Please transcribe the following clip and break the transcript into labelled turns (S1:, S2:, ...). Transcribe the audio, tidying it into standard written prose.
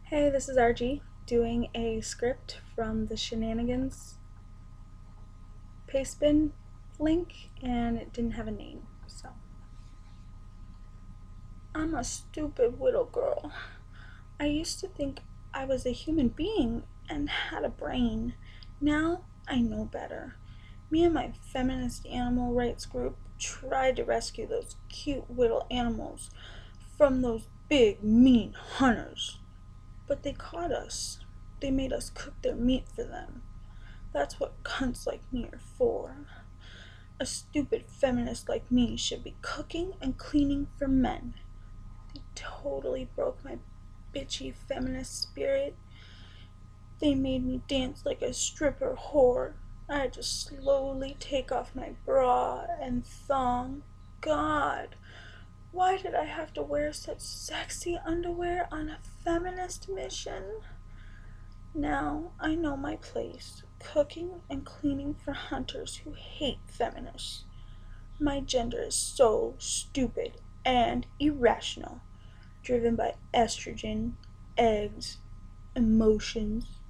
S1: Hey, this is RG doing a script from the Shenanigans Pastebin link, and it didn't have a name, so. I'm a stupid little girl. I used to think I was a human being and had a brain. Now I know better. Me and my feminist animal rights group tried to rescue those cute little animals from those big, mean hunters. But they caught us. They made us cook their meat for them. That's what cunts like me are for. A stupid feminist like me should be cooking and cleaning for men. They totally broke my bitchy feminist spirit. They made me dance like a stripper whore. I had to slowly take off my bra and thong. God, why did I have to wear such sexy underwear on a feminist mission? Now I know my place, cooking and cleaning for hunters who hate feminists. My gender is so stupid and irrational, driven by estrogen, eggs, emotions.